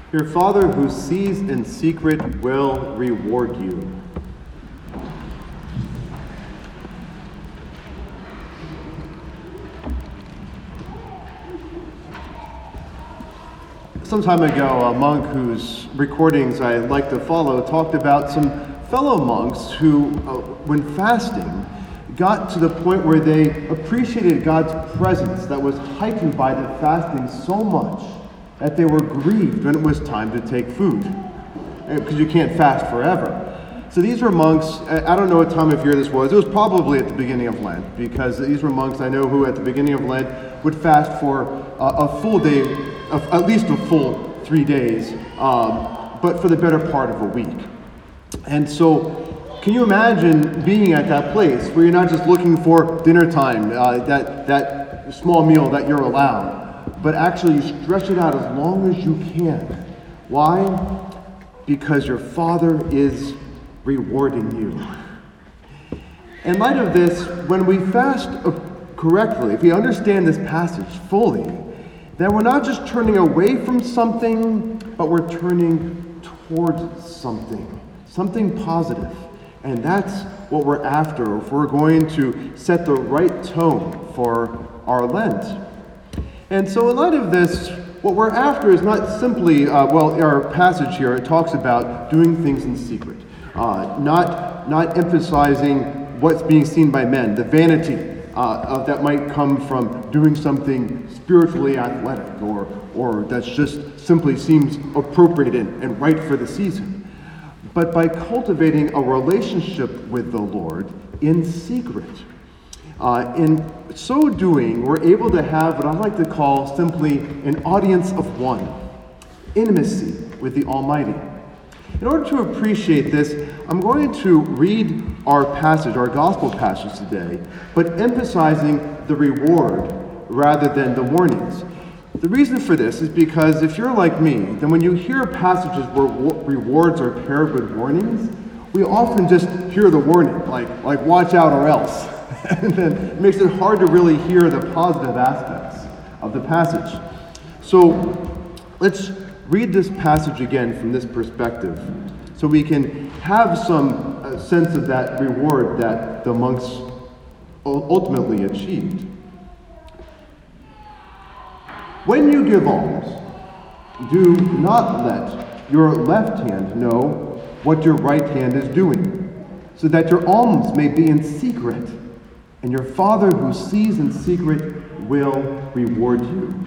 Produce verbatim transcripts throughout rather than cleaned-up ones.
Your Father who sees in secret will reward you. Some time ago, a monk whose recordings I like to follow talked about some fellow monks who, uh, when fasting, got to the point where they appreciated God's presence that was heightened by the fasting so much that they were grieved when it was time to take food, because you can't fast forever. So these were monks, I don't know what time of year this was, it was probably at the beginning of Lent, because these were monks I know who at the beginning of Lent would fast for a, a full day, a, at least a full three days, um, but for the better part of a week. And so, can you imagine being at that place where you're not just looking for dinner time, uh, that, that small meal that you're allowed, but actually you stretch it out as long as you can. Why? Because your Father is rewarding you. In light of this, when we fast correctly, if we understand this passage fully, then we're not just turning away from something, but we're turning towards something, something positive. And that's what we're after if we're going to set the right tone for our Lent. And so in light of this, what we're after is not simply, uh, well, our passage here, it talks about doing things in secret, uh, not, not emphasizing what's being seen by men, the vanity uh, of, that might come from doing something spiritually athletic or, or that just simply seems appropriate and, and right for the season, but by cultivating a relationship with the Lord in secret. Uh, in so doing, we're able to have what I like to call simply an audience of one, intimacy with the Almighty. In order to appreciate this, I'm going to read our passage, our gospel passage today, but emphasizing the reward rather than the warnings. The reason for this is because if you're like me, then when you hear passages where rewards are paired with warnings, we often just hear the warning, like, like watch out or else. And then it makes it hard to really hear the positive aspects of the passage. So let's read this passage again from this perspective so we can have some uh, sense of that reward that the monks ultimately achieved. When you give alms, do not let your left hand know what your right hand is doing, so that your alms may be in secret, and your Father who sees in secret will reward you.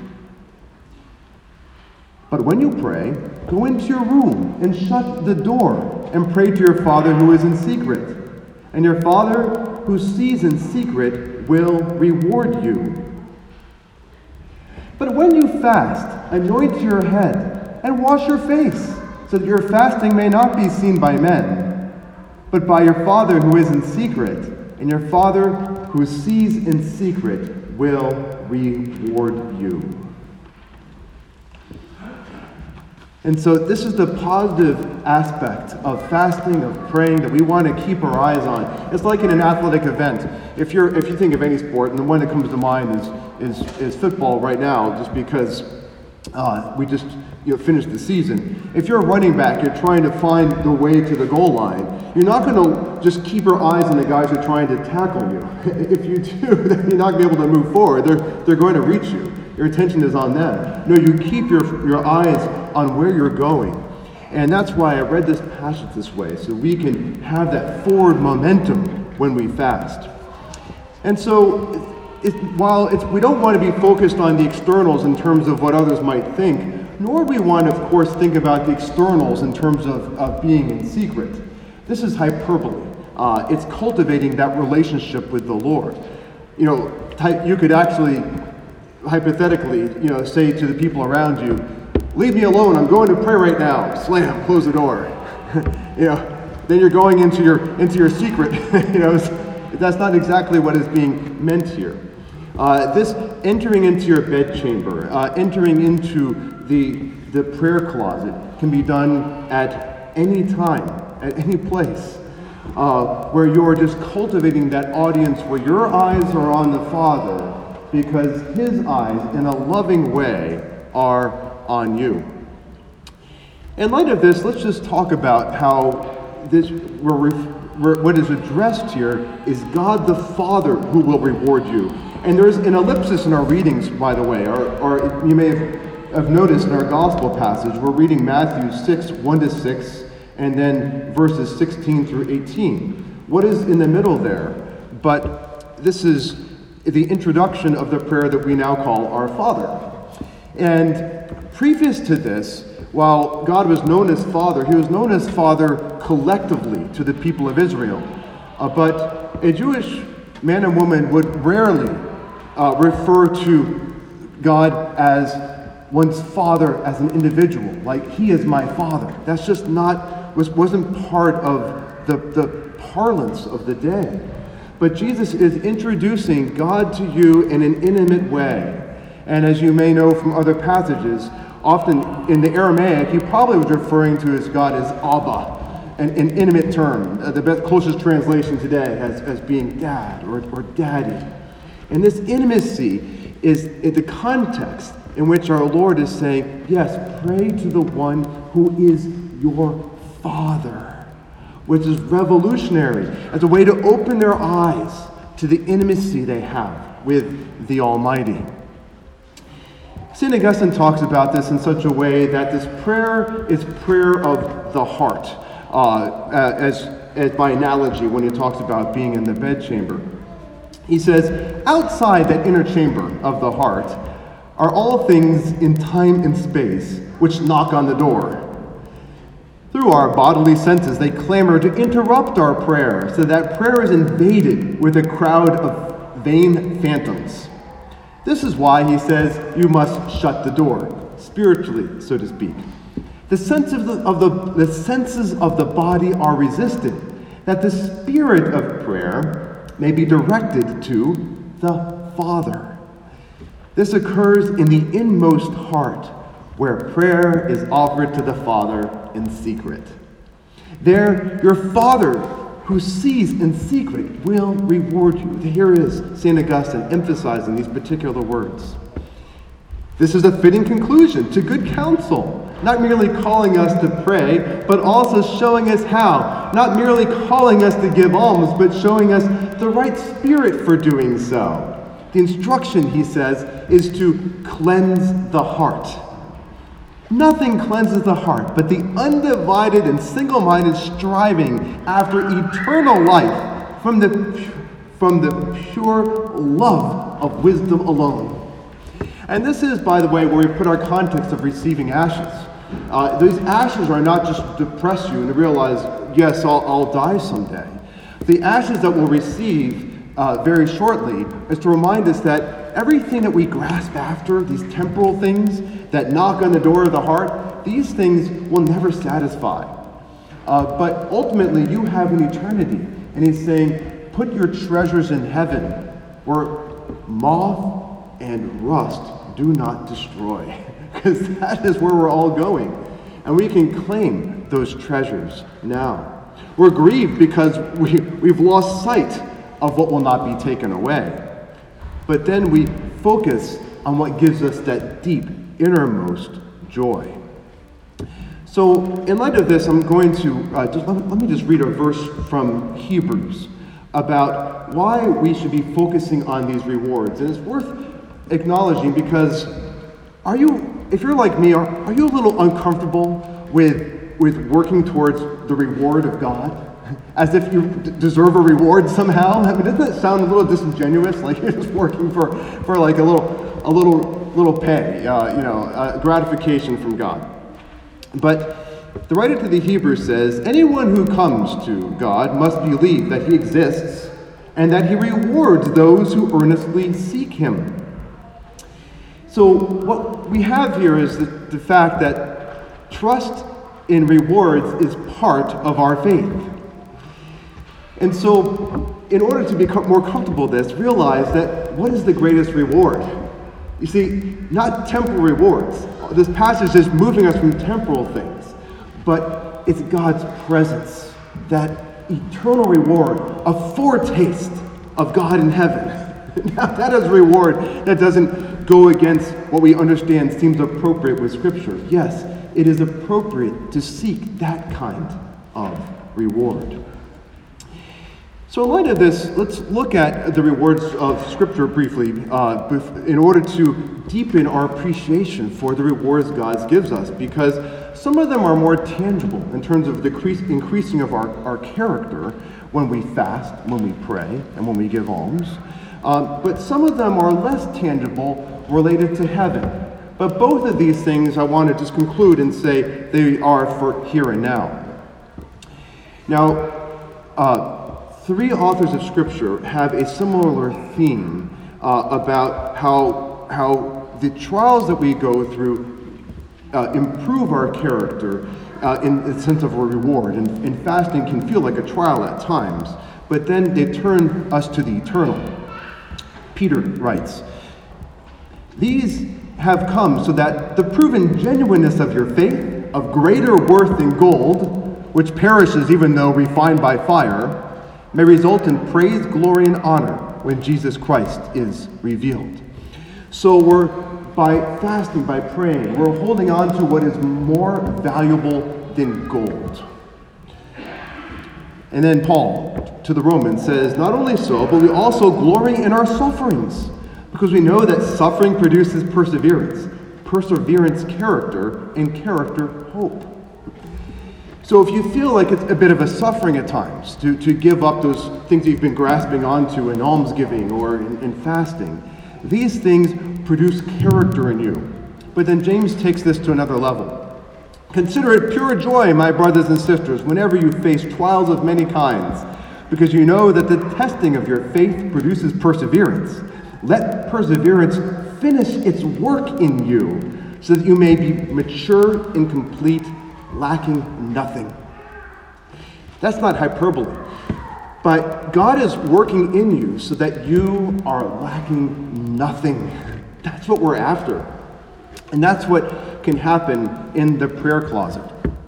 But when you pray, go into your room and shut the door and pray to your Father who is in secret, and your Father who sees in secret will reward you. But when you fast, anoint your head and wash your face, so that your fasting may not be seen by men, but by your Father who is in secret, and your Father who sees in secret will reward you. And so this is the positive aspect of fasting, of praying, that we want to keep our eyes on. It's like in an athletic event. If you're, if you think of any sport, and the one that comes to mind is is, is football right now, just because uh, we just you know finished the season. If you're a running back, you're trying to find the way to the goal line. You're not going to just keep your eyes on the guys who are trying to tackle you. If you do, then you're not going to be able to move forward. They're they're going to reach you. Your attention is on them. No, you keep your your eyes on where you're going. And that's why I read this passage this way, so we can have that forward momentum when we fast. And so, it, while it's, we don't want to be focused on the externals in terms of what others might think, nor do we want to, of course, think about the externals in terms of, of being in secret. This is hyperbole. Uh, it's cultivating that relationship with the Lord. You know, you could actually, hypothetically, you know, say to the people around you, "Leave me alone, I'm going to pray right now." Slam, close the door. You know, then you're going into your into your secret. You know, that's not exactly what is being meant here. Uh, this entering into your bedchamber, uh, entering into the the prayer closet can be done at any time, at any place, uh, where you're just cultivating that audience where your eyes are on the Father because His eyes, in a loving way, are on you. In light of this, let's just talk about how this we're, we're, what is addressed here is God the Father who will reward you. And there's an ellipsis in our readings, by the way, or, or you may have, have noticed in our gospel passage, we're reading Matthew six, one to six, and then verses sixteen through eighteen. What is in the middle there? But this is the introduction of the prayer that we now call Our Father. And previous to this, while God was known as Father, he was known as Father collectively to the people of Israel. Uh, but a Jewish man and woman would rarely uh, refer to God as one's father as an individual, like he is my father. That's just not, was, wasn't part of the, the parlance of the day. But Jesus is introducing God to you in an intimate way. And as you may know from other passages, often in the Aramaic, he probably was referring to his God as Abba, an, an intimate term. Uh, the best, closest translation today as, as being dad or, or daddy. And this intimacy is in the context in which our Lord is saying, yes, pray to the one who is your Father, which is revolutionary as a way to open their eyes to the intimacy they have with the Almighty. Saint Augustine talks about this in such a way that this prayer is prayer of the heart, uh, as, as by analogy when he talks about being in the bedchamber. He says, outside that inner chamber of the heart are all things in time and space which knock on the door. Through our bodily senses, they clamor to interrupt our prayer, so that prayer is invaded with a crowd of vain phantoms. This is why he says you must shut the door, spiritually, so to speak. The, sense of the, of the, the senses of the body are resisted, that the spirit of prayer may be directed to the Father. This occurs in the inmost heart, where prayer is offered to the Father in secret. There, your Father, who sees in secret, will reward you. Here is Saint Augustine emphasizing these particular words. This is a fitting conclusion to good counsel, not merely calling us to pray, but also showing us how. Not merely calling us to give alms, but showing us the right spirit for doing so. The instruction, he says, is to cleanse the heart. Nothing cleanses the heart but the undivided and single-minded striving after eternal life from the, from the pure love of wisdom alone. And this is, by the way, where we put our context of receiving ashes. Uh, these ashes are not just to depress you and to realize, yes, I'll, I'll die someday. The ashes that we'll receive uh, very shortly is to remind us that everything that we grasp after, these temporal things that knock on the door of the heart, these things will never satisfy. Uh, but ultimately, you have an eternity. And he's saying, put your treasures in heaven, where moth and rust do not destroy. Because that is where we're all going. And we can claim those treasures now. We're grieved because we, we've lost sight of what will not be taken away. But then we focus on what gives us that deep, innermost joy. So, in light of this, I'm going to, uh, just let me, let me just read a verse from Hebrews about why we should be focusing on these rewards. And it's worth acknowledging because are you, if you're like me, are, are you a little uncomfortable with, with working towards the reward of God? As if you d- deserve a reward somehow? I mean, doesn't that sound a little disingenuous? Like you're just working for, for like a little, a little, little pay, uh, you know, uh, gratification from God. But the writer to the Hebrews says, anyone who comes to God must believe that he exists and that he rewards those who earnestly seek him. So what we have here is the, the fact that trust in rewards is part of our faith. And so, in order to become more comfortable with this, realize that what is the greatest reward? You see, not temporal rewards. This passage is moving us from temporal things, but it's God's presence, that eternal reward, a foretaste of God in heaven. Now, that is a reward that doesn't go against what we understand seems appropriate with Scripture. Yes, it is appropriate to seek that kind of reward. So in light of this, let's look at the rewards of Scripture briefly uh, in order to deepen our appreciation for the rewards God gives us, because some of them are more tangible in terms of the increase, increasing of our, our character when we fast, when we pray, and when we give alms. Um, but some of them are less tangible, related to heaven. But both of these things I want to just conclude and say they are for here and now. Now, uh, three authors of Scripture have a similar theme uh, about how, how the trials that we go through uh, improve our character uh, in the sense of a reward. And, and fasting can feel like a trial at times, but then they turn us to the eternal. Peter writes, "These have come so that the proven genuineness of your faith, of greater worth than gold, which perishes even though refined by fire, may result in praise, glory, and honor when Jesus Christ is revealed." So we're, by fasting, by praying, we're holding on to what is more valuable than gold. And then Paul, to the Romans, says, "Not only so, but we also glory in our sufferings, because we know that suffering produces perseverance, perseverance character, and character hope." So if you feel like it's a bit of a suffering at times to, to give up those things that you've been grasping onto in almsgiving or in, in fasting, these things produce character in you. But then James takes this to another level. "Consider it pure joy, my brothers and sisters, whenever you face trials of many kinds, because you know that the testing of your faith produces perseverance. Let perseverance finish its work in you, so that you may be mature and complete, lacking nothing." That's not hyperbole. But God is working in you so that you are lacking nothing. That's what we're after. And that's what can happen in the prayer closet.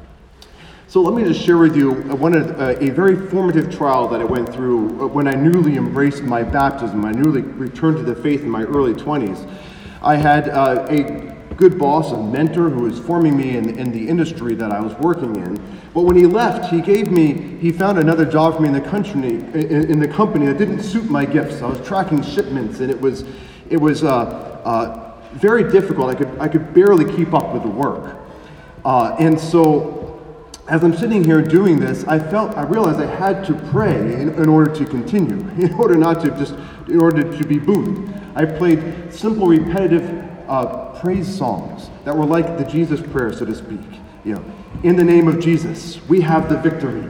So let me just share with you one of, uh, a very formative trial that I went through when I newly embraced my baptism. I newly returned to the faith in my early twenties. I had uh, a good boss, a mentor who was forming me in, in the industry that I was working in. But when he left, he gave me, he found another job for me in the country, in, in the company that didn't suit my gifts. I was tracking shipments, and it was, it was uh, uh, very difficult. I could, I could barely keep up with the work. Uh, and so, as I'm sitting here doing this, I felt, I realized I had to pray in, in order to continue, in order not to just, in order to be booed. I played simple, repetitive uh, praise songs that were like the Jesus prayer, so to speak. You know, in the name of Jesus, we have the victory.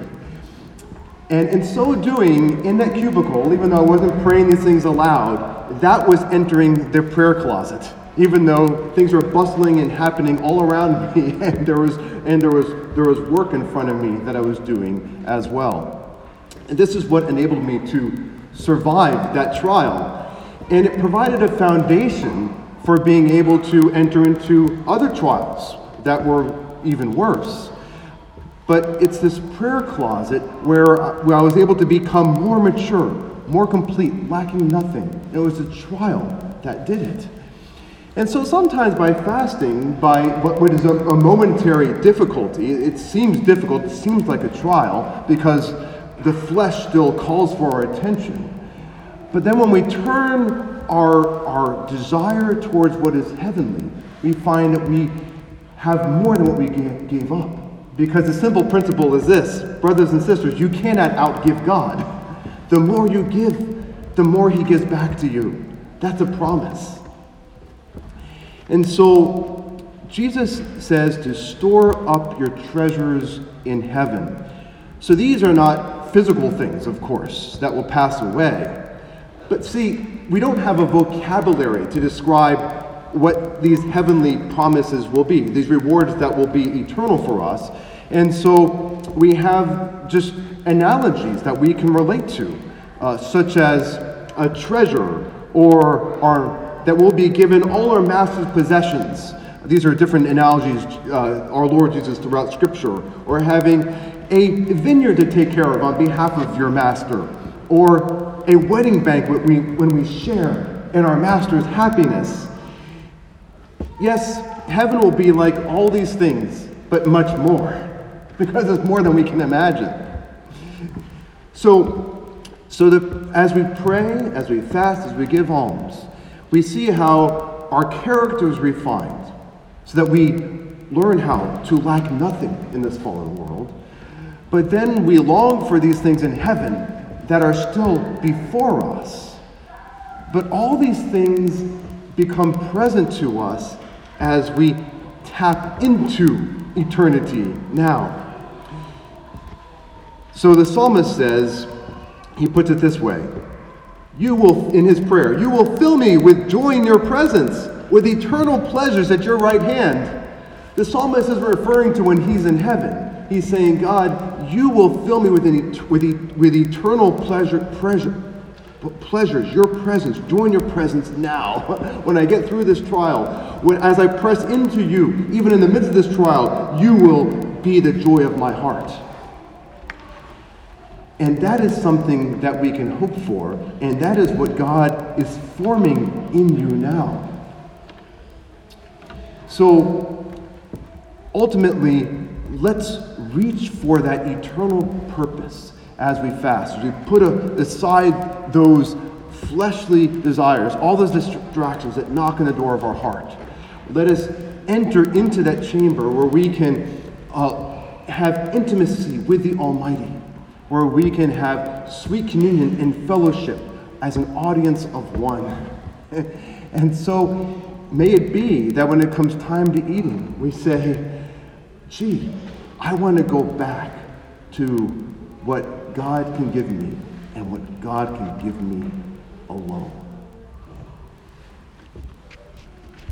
And in so doing, in that cubicle, even though I wasn't praying these things aloud, that was entering the prayer closet. Even though things were bustling and happening all around me, and there was and there was there was work in front of me that I was doing as well. And this is what enabled me to survive that trial. And it provided a foundation for being able to enter into other trials that were even worse. But it's this prayer closet where, where I was able to become more mature, more complete, lacking nothing. It was a trial that did it. And so sometimes by fasting, by what, what is a, a momentary difficulty, it seems difficult, it seems like a trial, because the flesh still calls for our attention. But then when we turn our, our desire towards what is heavenly, we find that we have more than what we gave, gave up. Because the simple principle is this, brothers and sisters, you cannot outgive God. The more you give, the more He gives back to you. That's a promise. And so Jesus says to store up your treasures in heaven. So these are not physical things, of course, that will pass away. But see, we don't have a vocabulary to describe what these heavenly promises will be, these rewards that will be eternal for us. And so we have just analogies that we can relate to, uh, such as a treasure, or our that will be given all our master's possessions. These are different analogies uh, our Lord uses throughout Scripture. Or having a vineyard to take care of on behalf of your master. Or a wedding banquet we, when we share in our master's happiness. Yes, heaven will be like all these things, but much more, because it's more than we can imagine. So, so that as we pray, as we fast, as we give alms, we see how our character is refined, so that we learn how to lack nothing in this fallen world. But then we long for these things in heaven that are still before us. But all these things become present to us as we tap into eternity now. So the psalmist says, he puts it this way, you will, in his prayer, you will fill me with joy in your presence, with eternal pleasures at your right hand. The psalmist is referring to when he's in heaven. He's saying, God, you will fill me with, an, with, with eternal pleasure, pleasure, pleasures, your presence, joy in your presence now. When I get through this trial, when, as I press into you, even in the midst of this trial, you will be the joy of my heart. And that is something that we can hope for, and that is what God is forming in you now. So, ultimately, let's reach for that eternal purpose as we fast, as we put a, aside those fleshly desires, all those distractions that knock on the door of our heart. Let us enter into that chamber where we can uh, have intimacy with the Almighty, where we can have sweet communion and fellowship as an audience of one. And so may it be that when it comes time to eating, we say, gee, I want to go back to what God can give me and what God can give me alone.